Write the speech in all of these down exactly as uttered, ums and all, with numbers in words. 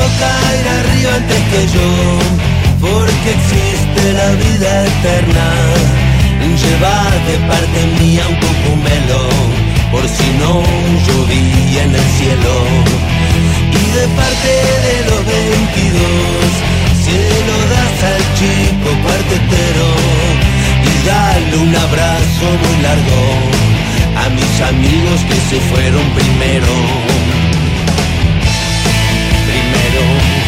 caer arriba antes que yo, porque existe la vida eterna. Lleva de parte mía un cocumelo, por si no llovía en el cielo. Y de parte de los veintidós, se lo das al chico cuartetero, y dale un abrazo muy largo a mis amigos que se fueron primero. Primero.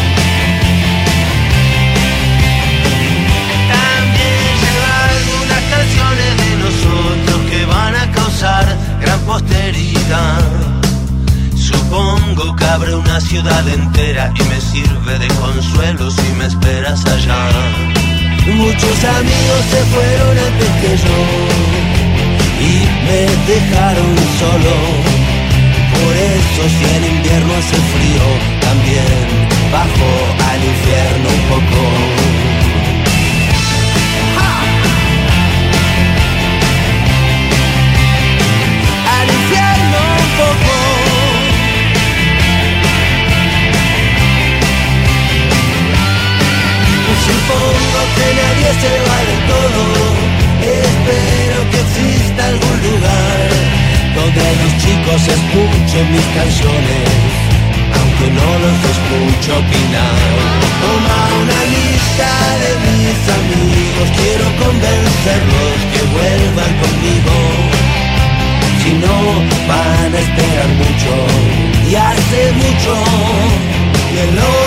También lleva algunas canciones de nosotros que van a causar gran posteridad. Supongo que abre una ciudad entera y me sirve de consuelo si me esperas allá. Muchos amigos se fueron antes que yo y me dejaron solo. Por eso si en invierno hace frío, también bajo al infierno un poco. Al infierno un poco. Supongo que nadie se va de todo. Espero que exista algún lugar donde los chicos escuchen mis canciones, aunque no los escucho opinar. Toma una lista de mis amigos, quiero convencerlos que vuelvan conmigo. Si no, van a esperar mucho, y hace mucho que lo